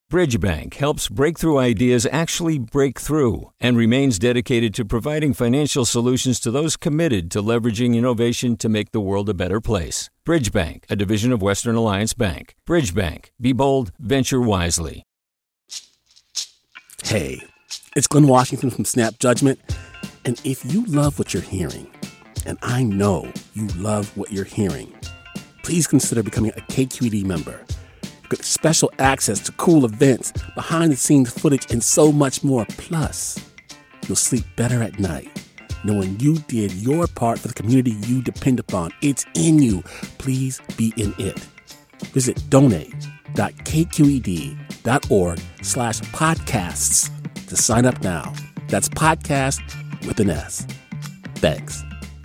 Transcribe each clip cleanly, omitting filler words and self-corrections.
Bridgebank helps breakthrough ideas actually break through and remains dedicated to providing financial solutions to those committed to leveraging innovation to make the world a better place. Bridgebank, a division of Western Alliance Bank. Bridgebank. Be bold, venture wisely. Hey, it's Glenn Washington from Snap Judgment. And if you love what you're hearing, and I know you love what you're hearing, please consider becoming a KQED member. Get special access to cool events, behind-the-scenes footage, and so much more. Plus, you'll sleep better at night knowing you did your part for the community you depend upon. It's in you. Please be in it. Visit donate.kqed.org/podcasts to sign up now. That's podcast with an S. Thanks.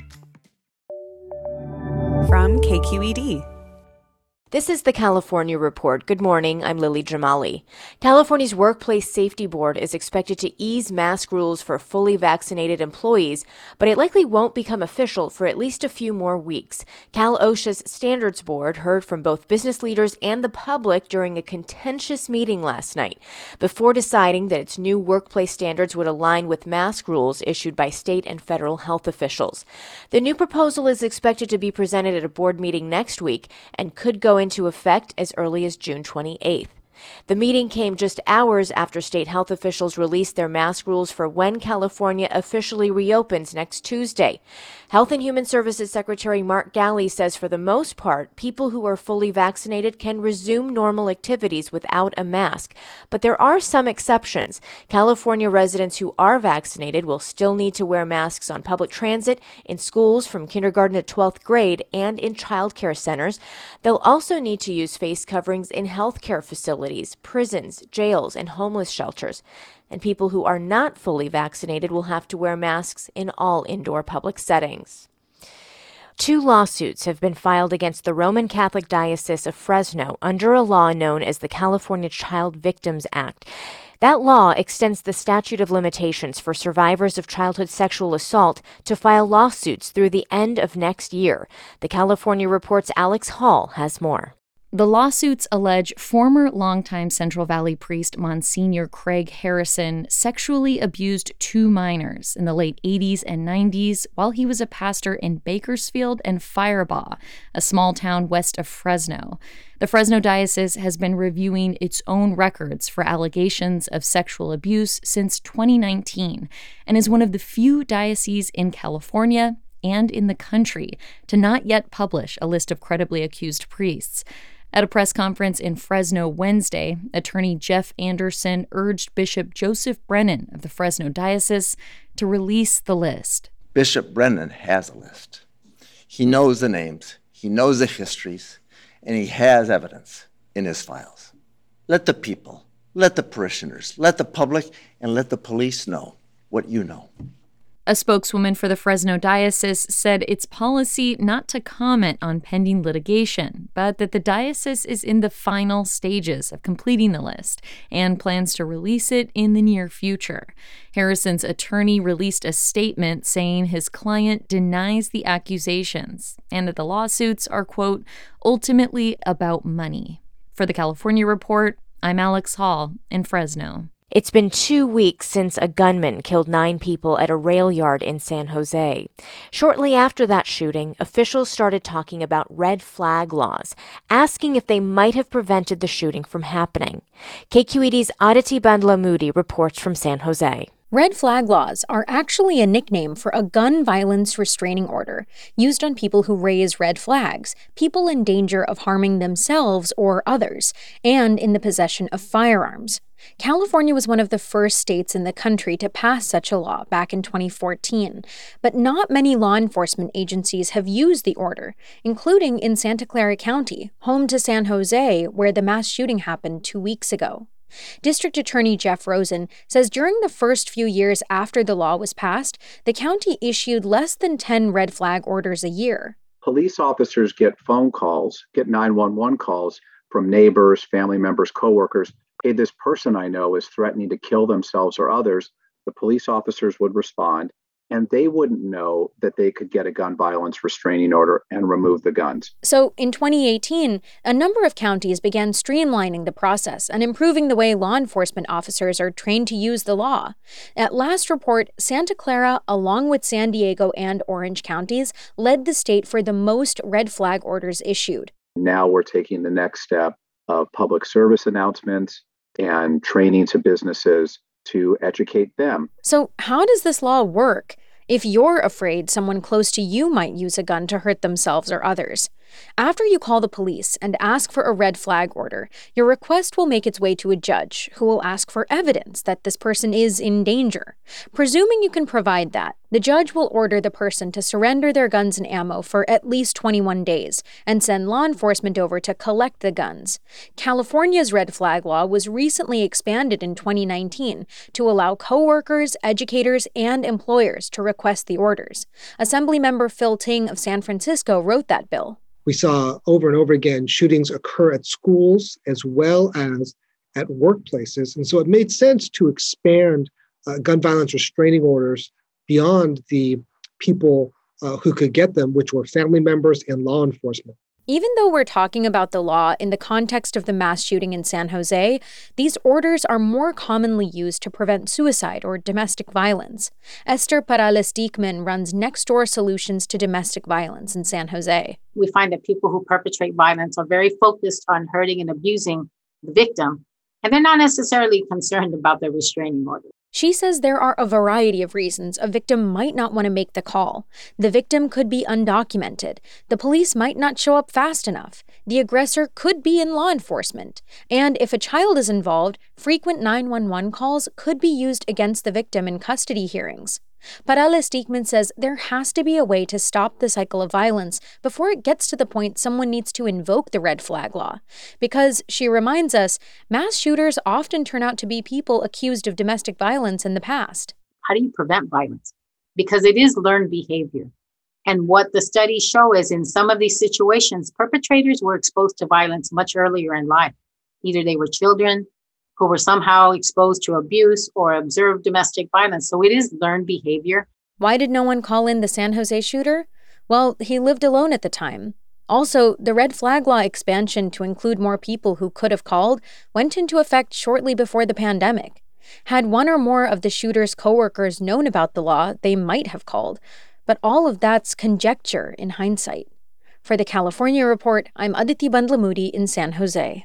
From KQED. This is the California Report. Good morning, I'm Lily Jamali. California's Workplace Safety Board is expected to ease mask rules for fully vaccinated employees, but it likely won't become official for at least a few more weeks. Cal OSHA's Standards Board heard from both business leaders and the public during a contentious meeting last night before deciding that its new workplace standards would align with mask rules issued by state and federal health officials. The new proposal is expected to be presented at a board meeting next week and could go into effect as early as June 28th. The meeting came just hours after state health officials released their mask rules for when California officially reopens next Tuesday. Health and Human Services Secretary Mark Ghaly says for the most part, people who are fully vaccinated can resume normal activities without a mask. But there are some exceptions. California residents who are vaccinated will still need to wear masks on public transit, in schools from kindergarten to 12th grade, and in child care centers. They'll also need to use face coverings in healthcare facilities, prisons, jails, and homeless shelters. And people who are not fully vaccinated will have to wear masks in all indoor public settings. 2 lawsuits have been filed against the Roman Catholic Diocese of Fresno under a law known as the California Child Victims Act. That law extends the statute of limitations for survivors of childhood sexual assault to file lawsuits through the end of next year. The California Report's Alex Hall has more. The lawsuits allege former longtime Central Valley priest Monsignor Craig Harrison sexually abused 2 minors in the late 80s and 90s while he was a pastor in Bakersfield and Firebaugh, a small town west of Fresno. The Fresno Diocese has been reviewing its own records for allegations of sexual abuse since 2019 and is one of the few dioceses in California and in the country to not yet publish a list of credibly accused priests. At a press conference in Fresno Wednesday, attorney Jeff Anderson urged Bishop Joseph Brennan of the Fresno Diocese to release the list. Bishop Brennan has a list. He knows the names, he knows the histories, and he has evidence in his files. Let the people, let the parishioners, let the public, and let the police know what you know. A spokeswoman for the Fresno Diocese said it's policy not to comment on pending litigation, but that the diocese is in the final stages of completing the list and plans to release it in the near future. Harrison's attorney released a statement saying his client denies the accusations and that the lawsuits are, quote, ultimately about money. For the California Report, I'm Alex Hall in Fresno. It's been 2 weeks since a gunman killed 9 people at a rail yard in San Jose. Shortly after that shooting, officials started talking about red flag laws, asking if they might have prevented the shooting from happening. KQED's Aditi Bandla Moody reports from San Jose. Red flag laws are actually a nickname for a gun violence restraining order used on people who raise red flags, people in danger of harming themselves or others, and in the possession of firearms. California was one of the first states in the country to pass such a law back in 2014, but not many law enforcement agencies have used the order, including in Santa Clara County, home to San Jose, where the mass shooting happened 2 weeks ago. District Attorney Jeff Rosen says during the first few years after the law was passed, the county issued less than 10 red flag orders a year. Police officers get phone calls, get 911 calls from neighbors, family members, coworkers. Hey, this person I know is threatening to kill themselves or others. The police officers would respond and they wouldn't know that they could get a gun violence restraining order and remove the guns. So in 2018, a number of counties began streamlining the process and improving the way law enforcement officers are trained to use the law. At last report, Santa Clara, along with San Diego and Orange counties, led the state for the most red flag orders issued. Now we're taking the next step of public service announcements and training to businesses to educate them. So how does this law work if you're afraid someone close to you might use a gun to hurt themselves or others? After you call the police and ask for a red flag order, your request will make its way to a judge who will ask for evidence that this person is in danger. Presuming you can provide that, the judge will order the person to surrender their guns and ammo for at least 21 days and send law enforcement over to collect the guns. California's red flag law was recently expanded in 2019 to allow coworkers, educators, and employers to request the orders. Assemblymember Phil Ting of San Francisco wrote that bill. We saw over and over again shootings occur at schools as well as at workplaces. And so it made sense to expand gun violence restraining orders beyond the people who could get them, which were family members and law enforcement. Even though we're talking about the law in the context of the mass shooting in San Jose, these orders are more commonly used to prevent suicide or domestic violence. Esther Parales-Diekman runs Next Door Solutions to Domestic Violence in San Jose. We find that people who perpetrate violence are very focused on hurting and abusing the victim, and they're not necessarily concerned about the restraining order. She says there are a variety of reasons a victim might not want to make the call. The victim could be undocumented. The police might not show up fast enough. The aggressor could be in law enforcement. And if a child is involved, frequent 911 calls could be used against the victim in custody hearings. Parales-Diekman says there has to be a way to stop the cycle of violence before it gets to the point someone needs to invoke the red flag law. Because, she reminds us, mass shooters often turn out to be people accused of domestic violence in the past. How do you prevent violence? Because it is learned behavior. And what the studies show is in some of these situations, perpetrators were exposed to violence much earlier in life. Either they were children who were somehow exposed to abuse or observed domestic violence. So it is learned behavior. Why did no one call in the San Jose shooter? Well, he lived alone at the time. Also, the red flag law expansion to include more people who could have called went into effect shortly before the pandemic. Had one or more of the shooter's coworkers known about the law, they might have called. But all of that's conjecture in hindsight. For the California Report, I'm Aditi Bandlamudi in San Jose.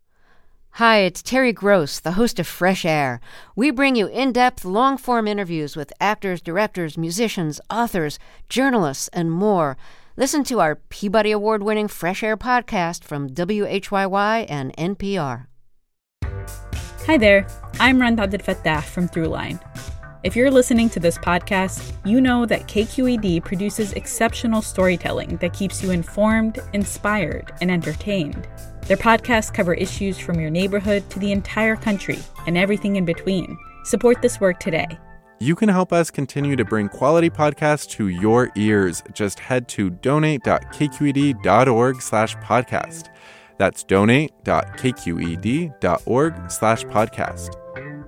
Hi, it's Terry Gross, the host of Fresh Air. We bring you in-depth, long-form interviews with actors, directors, musicians, authors, journalists, and more. Listen to our Peabody Award-winning Fresh Air podcast from WHYY and NPR. Hi there, I'm Rand Abdel-Fattah from Throughline. If you're listening to this podcast, you know that KQED produces exceptional storytelling that keeps you informed, inspired, and entertained. Their podcasts cover issues from your neighborhood to the entire country and everything in between. Support this work today. You can help us continue to bring quality podcasts to your ears. Just head to donate.kqed.org/podcast. That's donate.kqed.org/podcast.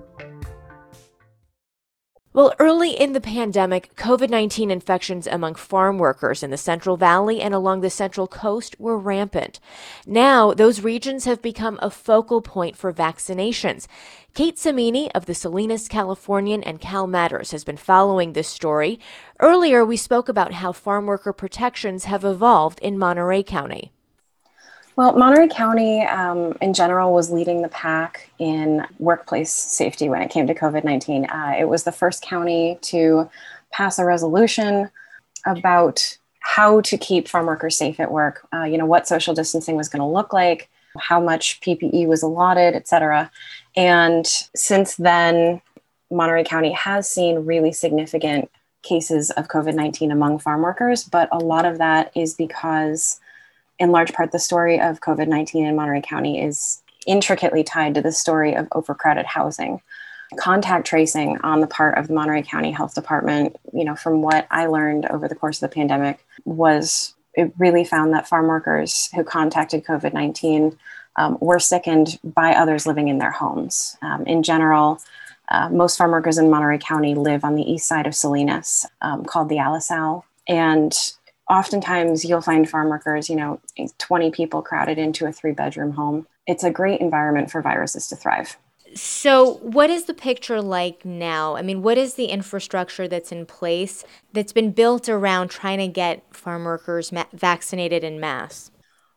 Well, early in the pandemic, COVID-19 infections among farm workers in the Central Valley and along the Central Coast were rampant. Now, those regions have become a focal point for vaccinations. Kate Samini of the Salinas Californian and Cal Matters has been following this story. Earlier, we spoke about how farm worker protections have evolved in Monterey County. Well, Monterey County in general was leading the pack in workplace safety when it came to COVID-19. It was the first county to pass a resolution about how to keep farm workers safe at work, what social distancing was going to look like, how much PPE was allotted, et cetera. And since then, Monterey County has seen really significant cases of COVID-19 among farm workers, but a lot of that is because in large part, the story of COVID-19 in Monterey County is intricately tied to the story of overcrowded housing. Contact tracing on the part of the Monterey County Health Department, from what I learned over the course of the pandemic, it really found that farm workers who contacted COVID-19 were sickened by others living in their homes. In general, Most farm workers in Monterey County live on the east side of Salinas, called the Alisal. And oftentimes you'll find farm workers, 20 people crowded into a 3-bedroom home. It's a great environment for viruses to thrive. So what is the picture like now? I mean, what is the infrastructure that's in place that's been built around trying to get farm workers vaccinated en masse?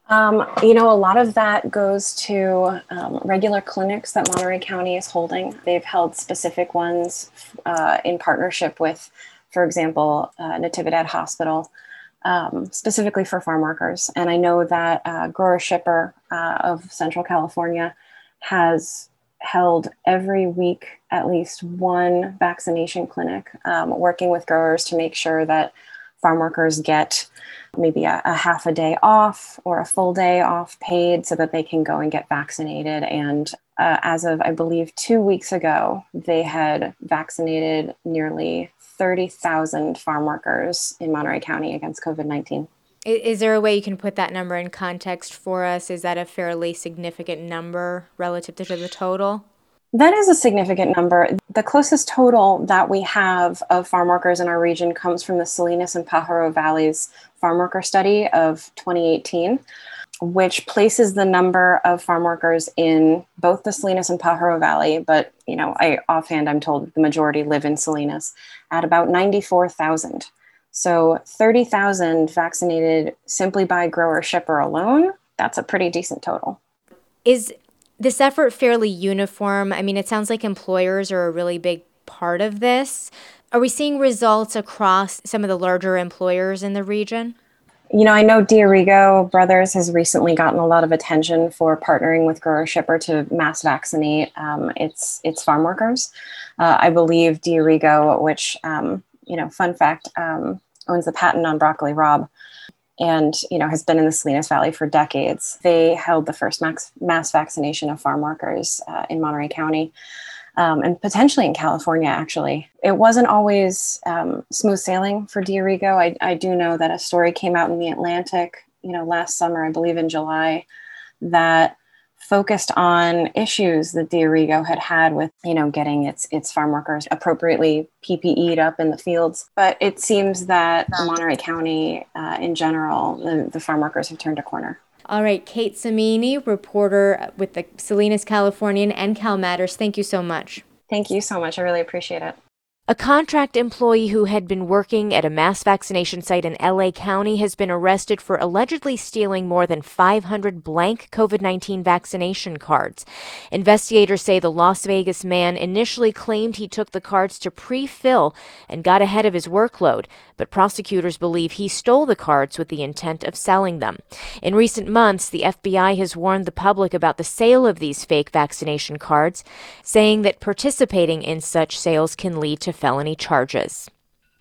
A lot of that goes to regular clinics that Monterey County is holding. They've held specific ones in partnership with, for example, Natividad Hospital, specifically for farm workers. And I know that Grower Shipper of Central California has held every week at least one vaccination clinic, working with growers to make sure that farm workers get maybe a half a day off or a full day off paid so that they can go and get vaccinated. And as of, I believe, 2 weeks ago, they had vaccinated nearly 30,000 farm workers in Monterey County against COVID-19. Is there a way you can put that number in context for us? Is that a fairly significant number relative to the total? That is a significant number. The closest total that we have of farm workers in our region comes from the Salinas and Pajaro Valleys farm worker study of 2018, which places the number of farm workers in both the Salinas and Pajaro Valley, but I'm told the majority live in Salinas, at about 94,000. So 30,000 vaccinated simply by Grower Shipper alone, that's a pretty decent total. Is this effort fairly uniform? I mean, it sounds like employers are a really big part of this. Are we seeing results across some of the larger employers in the region? I know Diorigo Brothers has recently gotten a lot of attention for partnering with Grower Shipper to mass vaccinate its farm workers. I believe Diorigo, which, fun fact, owns the patent on broccoli rabe and, has been in the Salinas Valley for decades. They held the first mass vaccination of farm workers in Monterey County. And potentially in California, actually. It wasn't always smooth sailing for Diorigo. I do know that a story came out in the Atlantic, last summer, I believe in July, that focused on issues that Diorigo had with, getting its farm workers appropriately PPE'd up in the fields. But it seems that Monterey County, in general, the farm workers have turned a corner. All right, Kate Samini, reporter with the Salinas Californian and Cal Matters. Thank you so much. Thank you so much. I really appreciate it. A contract employee who had been working at a mass vaccination site in LA County has been arrested for allegedly stealing more than 500 blank COVID-19 vaccination cards. Investigators say the Las Vegas man initially claimed he took the cards to pre-fill and got ahead of his workload, but prosecutors believe he stole the cards with the intent of selling them. In recent months, the FBI has warned the public about the sale of these fake vaccination cards, saying that participating in such sales can lead to felony charges.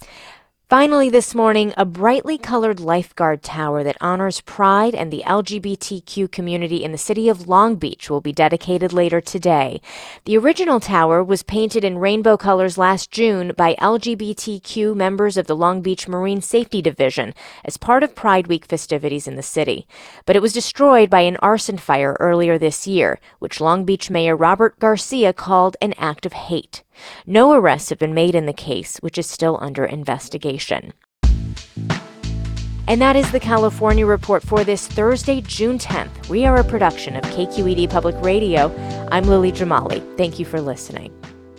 Finally this morning, a brightly colored lifeguard tower that honors pride and the LGBTQ community in the city of Long Beach will be dedicated later today. The original tower was painted in rainbow colors last June by LGBTQ members of the Long Beach Marine Safety Division as part of Pride Week festivities in the city. But it was destroyed by an arson fire earlier this year, which Long Beach Mayor Robert Garcia called an act of hate. No arrests have been made in the case, which is still under investigation. And that is the California Report for this Thursday, June 10th. We are a production of KQED Public Radio. I'm Lily Jamali. Thank you for listening.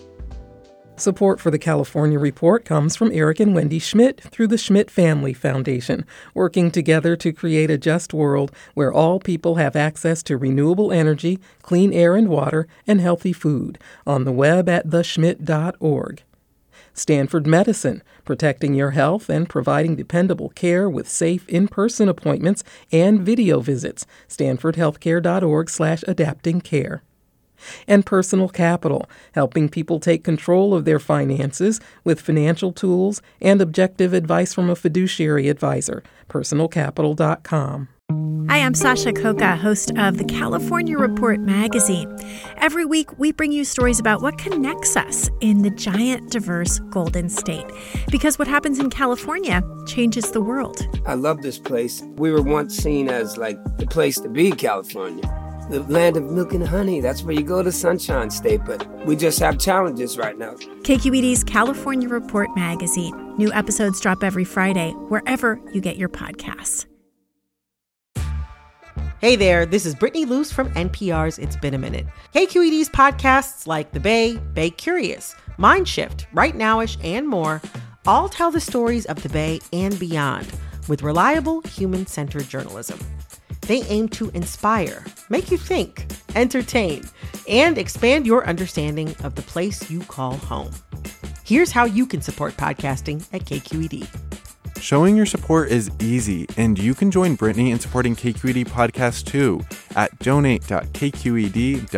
Support for the California Report comes from Eric and Wendy Schmidt through the Schmidt Family Foundation, working together to create a just world where all people have access to renewable energy, clean air and water, and healthy food. On the web at theschmidt.org. Stanford Medicine, protecting your health and providing dependable care with safe in-person appointments and video visits. StanfordHealthcare.org/adaptingcare. And Personal Capital, helping people take control of their finances with financial tools and objective advice from a fiduciary advisor. PersonalCapital.com. Hi, I'm Sasha Koka, host of the California Report magazine. Every week, we bring you stories about what connects us in the giant, diverse Golden State. Because what happens in California changes the world. I love this place. We were once seen as like the place to be in California. the land of milk and honey. That's where you go to Sunshine State, but we just have challenges right now. KQED's California Report magazine. New episodes drop every Friday, wherever you get your podcasts. Hey there, this is Brittany Luce from NPR's It's Been a Minute. KQED's podcasts like The Bay, Bay Curious, Mindshift, Right Nowish, and more all tell the stories of the Bay and beyond with reliable, human-centered journalism. They aim to inspire, make you think, entertain, and expand your understanding of the place you call home. Here's how you can support podcasting at KQED. Showing your support is easy, and you can join Brittany in supporting KQED Podcast too at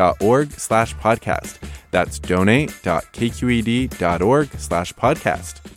donate.kqed.org/podcast. That's donate.kqed.org/podcast.